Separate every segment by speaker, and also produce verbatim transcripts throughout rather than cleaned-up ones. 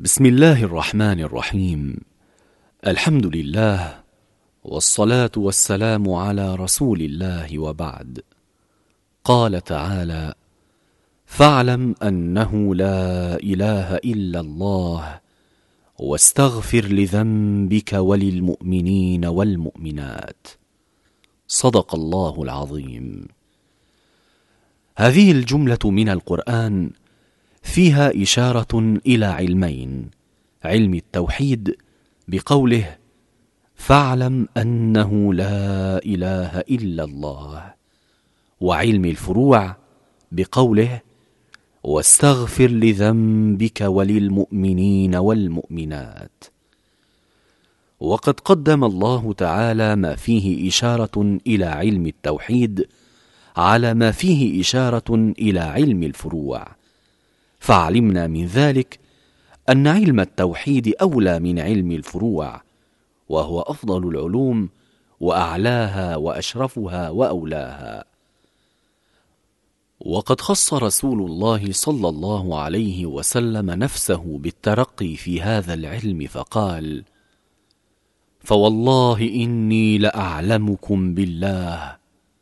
Speaker 1: بسم الله الرحمن الرحيم. الحمد لله، والصلاة والسلام على رسول الله، وبعد. قال تعالى: فاعلم أنه لا إله إلا الله، واستغفر لذنبك وللمؤمنين والمؤمنات. صدق الله العظيم. هذه الجملة من القرآن فيها إشارة إلى علمين: علم التوحيد بقوله فاعلم أنه لا إله إلا الله، وعلم الفروع بقوله واستغفر لذنبك وللمؤمنين والمؤمنات. وقد قدم الله تعالى ما فيه إشارة إلى علم التوحيد على ما فيه إشارة إلى علم الفروع، فعلمنا من ذلك أن علم التوحيد أولى من علم الفروع، وهو أفضل العلوم وأعلاها وأشرفها وأولاها. وقد خص رسول الله صلى الله عليه وسلم نفسه بالترقي في هذا العلم فقال: فوالله إني لأعلمكم بالله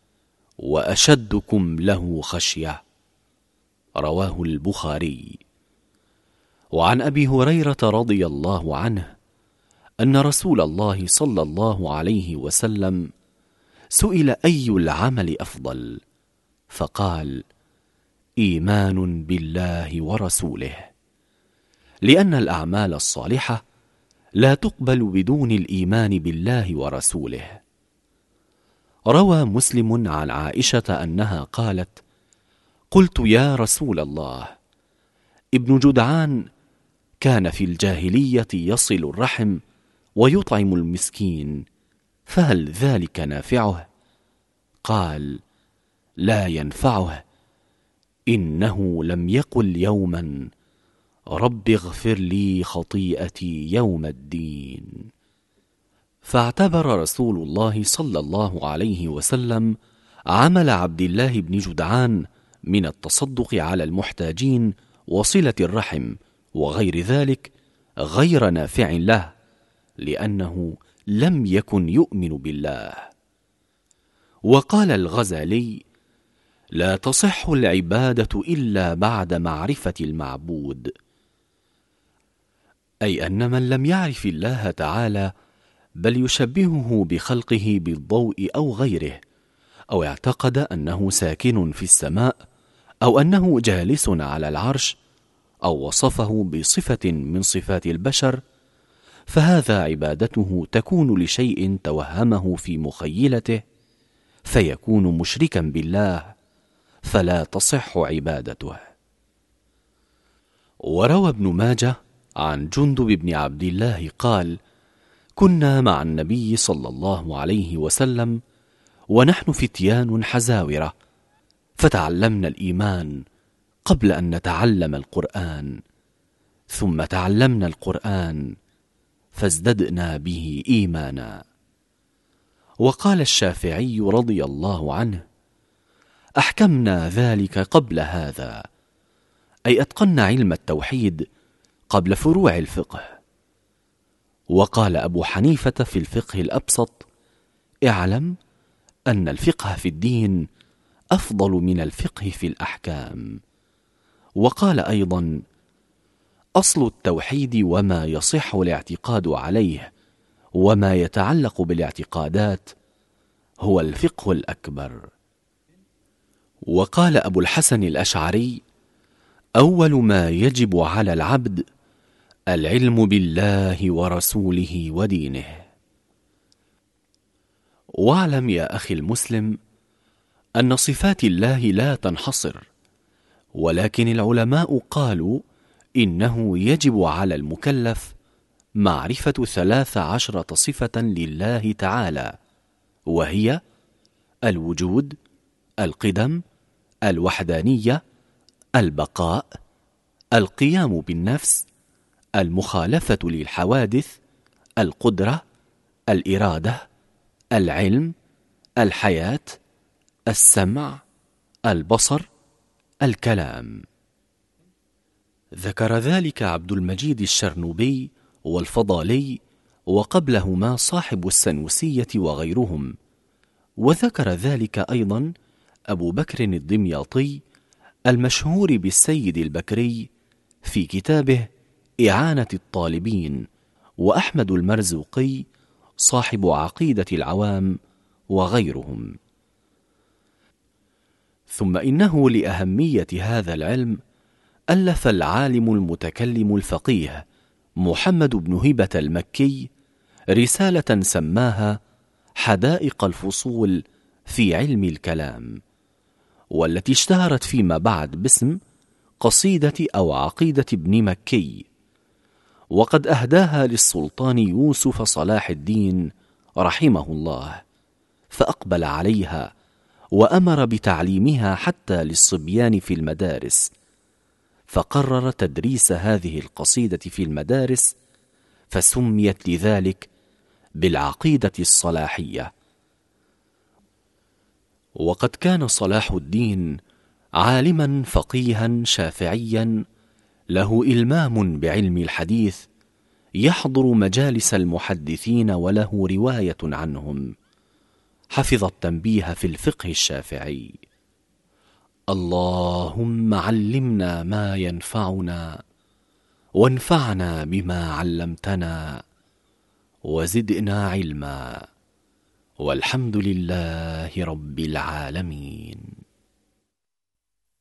Speaker 1: وأشدكم له خشية. رواه البخاري. وعن أبي هريرة رضي الله عنه أن رسول الله صلى الله عليه وسلم سئل أي العمل أفضل، فقال: إيمان بالله ورسوله، لأن الأعمال الصالحة لا تقبل بدون الإيمان بالله ورسوله. روى مسلم عن عائشة أنها قالت: قلت يا رسول الله، ابن جدعان كان في الجاهلية يصل الرحم ويطعم المسكين، فهل ذلك نافعه؟ قال: لا ينفعه، إنه لم يقل يوما رب اغفر لي خطيئتي يوم الدين. فاعتبر رسول الله صلى الله عليه وسلم عمل عبد الله بن جدعان من التصدق على المحتاجين وصلة الرحم وغير ذلك غير نافع له، لأنه لم يكن يؤمن بالله. وقال الغزالي: لا تصح العبادة إلا بعد معرفة المعبود، أي أن من لم يعرف الله تعالى بل يشبهه بخلقه بالضوء أو غيره، أو اعتقد أنه ساكن في السماء، أو أنه جالس على العرش، أو وصفه بصفة من صفات البشر، فهذا عبادته تكون لشيء توهمه في مخيلته، فيكون مشركا بالله، فلا تصح عبادته. وروى ابن ماجه عن جندب بن عبد الله قال: كنا مع النبي صلى الله عليه وسلم ونحن فتيان حزاورة، فتعلمنا الإيمان قبل أن نتعلم القرآن، ثم تعلمنا القرآن فازددنا به إيمانا. وقال الشافعي رضي الله عنه: أحكمنا ذلك قبل هذا، أي أتقنا علم التوحيد قبل فروع الفقه. وقال أبو حنيفة في الفقه الأبسط: اعلم أن الفقه في الدين أفضل من الفقه في الأحكام. وقال أيضا: أصل التوحيد وما يصح الاعتقاد عليه وما يتعلق بالاعتقادات هو الفقه الأكبر. وقال أبو الحسن الأشعري: أول ما يجب على العبد العلم بالله ورسوله ودينه. واعلم يا أخي المسلم أن صفات الله لا تنحصر، ولكن العلماء قالوا إنه يجب على المكلف معرفة ثلاث عشرة صفة لله تعالى، وهي الوجود، القدم، الوحدانية، البقاء، القيام بالنفس، المخالفة للحوادث، القدرة، الإرادة، العلم، الحياة، السمع، البصر، الكلام. ذكر ذلك عبد المجيد الشرنوبي والفضالي، وقبلهما صاحب السنوسية وغيرهم. وذكر ذلك أيضا أبو بكر الدمياطي المشهور بالسيد البكري في كتابه إعانة الطالبين، وأحمد المرزوقي صاحب عقيدة العوام وغيرهم. ثم إنه لأهمية هذا العلم ألف العالم المتكلم الفقيه محمد بن هبة المكي رسالة سماها حدائق الفصول في علم الكلام، والتي اشتهرت فيما بعد باسم قصيدة أو عقيدة ابن مكي، وقد أهداها للسلطان يوسف صلاح الدين رحمه الله، فأقبل عليها وأمر بتعليمها حتى للصبيان في المدارس، فقرر تدريس هذه القصيدة في المدارس، فسميت لذلك بالعقيدة الصلاحية. وقد كان صلاح الدين عالما فقيها شافعيا له إلمام بعلم الحديث، يحضر مجالس المحدثين وله رواية عنهم، حفظ التنبيه في الفقه الشافعي: اللهم علمنا ما ينفعنا وانفعنا بما علمتنا وزدنا علما، والحمد لله رب العالمين.